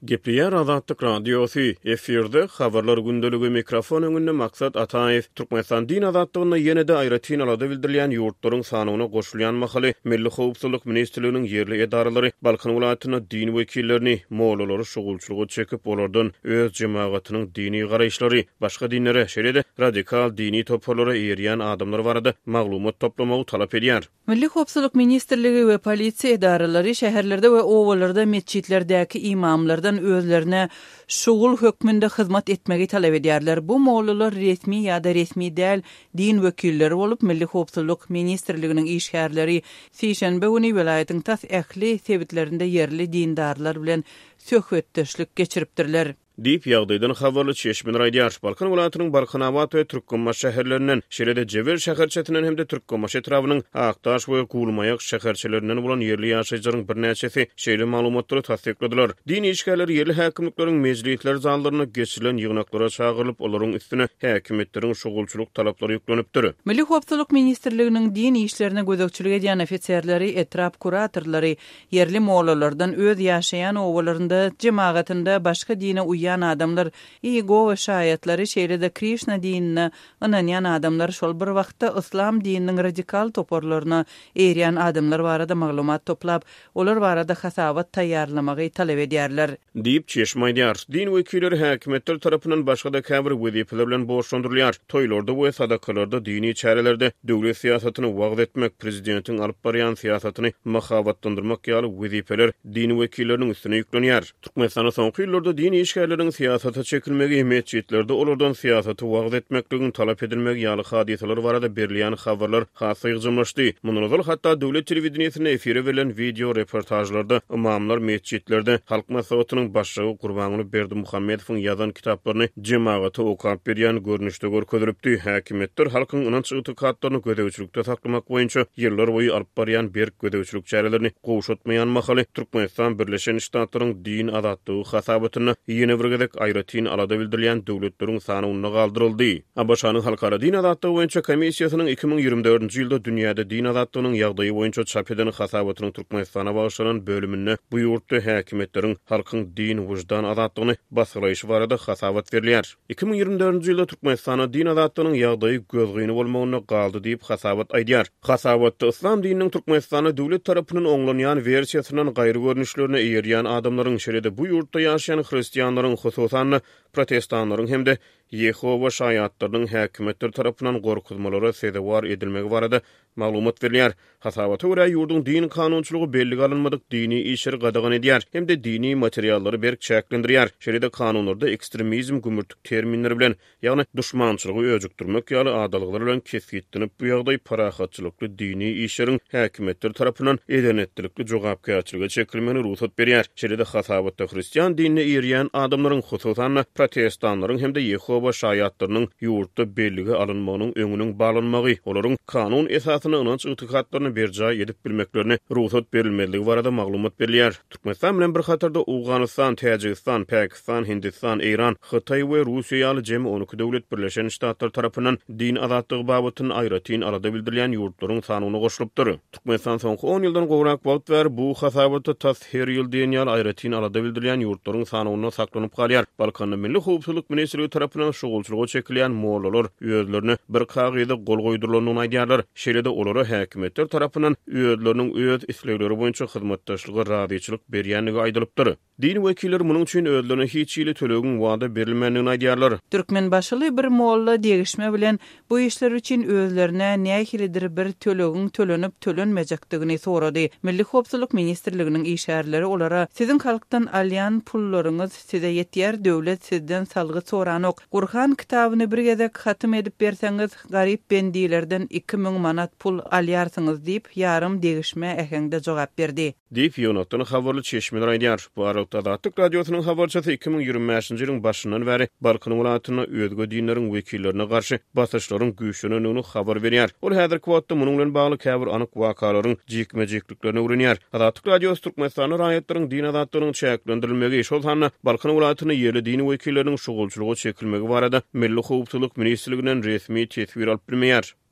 Gepliyer Azatlyk Radiosu efirde habarlar gündölügi mikrofon öňünde maksat Ataev Türkmenistan din azatlygyny ýene-de aýratyn alada bildirilýän ýurtlaryň sanyna goşulýan mahaly Milli Howpsuzlyk Ministrliginiň ýerli edaralary Balkan welaýatyna din wekillerini, mollary şugulçylygy çekip olardan öz jemagynyň dini garaýşlary, başga dinlere, şeýle-de radikal dini toparlara eýerýän adamlar barada maglumat toplamagy talap edýär. Milli Howpsuzlyk Ministrligi we polisiýa edaralary şäherlerde we owallarda mesçitlerdäki imamlardan özlerine şugul hökmünde hyzmat etmegi talap edýärler. Bu mollalar resmi ýa-da resmi däl din wekilleri bolup Milli Howpsuzlyk Ministrliginiň işgärleri Sişenbe güni welaýatyň tas ähli sebitlerinde yerli dindarlar bilen söhbetdeşlik geçiripdirler. Dip ýagdaýdan habarly Çeşmin raýdýar. Balkan welaýatynyň Barkanabat we Türkmenmaş şäherlerinden, şeýle-de Jever şäherçetinden hemde Türkmenmaş etrawynyň Aktaş we Gulmaýak şäherçelerinden bolan yerli ýaşaýjylaryň bir näçesi şeýle maglumatlary tasdikladiler. Dini işgärleri yerli häkimlikleriň mejlisler zallaryna geçirilen ýygnaklara çagyrylyp olaryň üstüne häkimetleriň şugulçylyk talaplary ýüklenipdir. Milli Howpsuzlyk Ministrliginiň din işlerine gözekçilik edýän ofitserleri, etrap kuratorlary yerli mollalardan öz ýaşaýan owalarynda jemagatynda başga dine adamlar ego ve şayetleri şeýle-de Krishna dinine inanýan adamlar şol bir wagtda islam dininiň radikal toporlaryna eýerýän adamlar barada maglumat toplap, olar barada hasabat taýýarlamagy talap edýärler. Diýip çeşmaýdýar. Din wekilleri häkimetler tarapyndan başga-da käbir wezipeler bilen boşandyrylýar. Toýlarda we sadakalarda dini çärelerde döwlet siýasatyny wagt etmek, prezidentiň alyp barýan siýasatyny mahawatlandyrmak ýaly wezipeler din wekilleriniň üstüne ýüklenýär. Türkmenistanyň soňky ýyllarda dini işgärleri siyasata çekilmegi mesçitlerde olardan siyasatı wagt etmekligini talap edilmegi ýaly hadiseler barada berilýän habarlar hasa ýygymlaşdy. Mundan hatda döwlet telewizionynyň efire berilen video reportajlarda imamlar mesçitlerde halk maslahatynyň başlygy Gurbanyny Berdi Muhammedowyň ýazan kitaplaryny jemagaty okap berýän görnüşde görkezdiripdi. Häkimetler halkyň inanç ýetgätlerini gödäwçilikde saklamak boýunça ýyllar boýy alyp barýan berk gödäwçilik çärelerini gowşatmaýan mahaly Türkmenistan Birleşen Ştatlaryň din azatlygy hasabatyny ýene birgedek aýratyn alada bildirilýän döwletleriň sanyny galdyryldy. Abaşanyň halkara din azatlygy boýunça komissiýasynyň 2024-nji ýylda dünýäde din azatlygynyň ýagdaýy boýunça çap eden hasabatynyň Türkmenistana bagşlanan bölüminde bu ýurtda häkimetleriň halkyň din wujdan azatlygyny basgyraýşy barada hasabat berilýär. 2024-nji ýylda Türkmenistana din azatlygynyň ýagdaýy gözgüni bolmagyna galdy diýip hasabat aýdýar. Hasabatda islam dininiň Türkmenistana döwlet tarapyndan oňlanýan versiýasynyň gaýry görnüşlerine eýerýän adamlaryň şeýle-de bu ýurtda ýaşaýan hristiýanlaryň hususan protestanlaryň hemde Yehova şaýatlarynyň häkimetler tarapyndan gorkutmalary sebäwar edilmegi barada maglumat berilýär. Hasabata görä ýurdun din kanunçylygy belli alınmadyk dini işleri gadagan edýär, hemde dini materiallary berk çäklendirýär. Şeýle-de kanunlarda ekstremizm gümürtük terminleri bilen, ýagny düşmançylygy öjükdirmek ýaly adalyglar bilen kesgitlenip bu ýagdaý parahatçylykly dini işleriň häkimetler tarapyndan edenetlikli jogapkärçiligi çekilmeni ruhsat berýär. Şeýle-de hasabatda hristiýan dinine eýerýän adamlaryň hususan protestanlaryň hemde Yehova şaýatlarynyň ýurtda belligi alınmagynyň öňüniň balanmagy, olaryň kanun esasyna inanç ýetgätlerini berjay edip bilmeklerini ruhsat berilmedigi barada maglumat berilýär. Türkmenistan bilen bir hatarda Awganistan, Täjikistan, Pakistan, Hindistan, Iran, Hytaý we Russiýa ýaly jemi 12 döwlet Birleşen Ştatlar tarapyndan din azatlygy babatyny aýratyn alada bildirilýän ýurtlaryň sanyna goşulypdyr. Türkmenistan soňky 10 ýyldan gowrak wagt ber bu hasabatda tas her ýyl diýen aýratyn alada bildirilýän ýurtlaryň sanyna saklanyp galýar. Balkanyň Milli Howpsuzlyk Ministrligi tarapyndan şugulçylygy çekilýän mollalar özlerini bir kagyda gol goýdurulanyny aýdýarlar. Şeýle-de olary häkimetler tarapyndan özleriniň öz islegleri boýunça hyzmatdaşlygy radyçylyk berýänligi aýdylypdyr. Din wekilleri munyň üçin özlerine hiç ýyly tölegin wada berilmänligini aýdýarlar. Türkmen başly bir molla degişme bilen bu işler üçin özlerine nähilidir bir tölegin tölenip tölenmejekdigini sorady. Milli Howpsuzlyk Ministrliginiň işgärleri olara sizin halkdan alýan pullaryňyz size ýetýär, döwlet sizden salgy soranok. Gurhan kitabyny bir gezek hatym edip berseňiz garyp bendilerden 2000 manat pul alýarsyňyz diýip ýarym degişme äheňde jogap berdi. Diýip ýonatyny habarly Çeşmin raýdýar. Bu arada Azatlyk Radiosynyň habarçysy 2025-nji ýylyň başyndan beri Balkan welaýatyna özge dinleriň wekillerine garşy basyşlaryň güýçlenýäni habar berýär. Ol häzirki wagtda munyň bilen bagly käbir anyk wakalaryň jikmejikliklerini öwrenýär. Azatlyk Radiosy Türkmenistanyň raýatlaryň din azatlygynyň çäklendirilmegi şol hany Balkan welaýatyny ýerli dini wekilleriniň şugulçylygy çekilmegi barada Milli Howpsuzlyk Ministrliginden resmi tesbir alyp bilmeýär.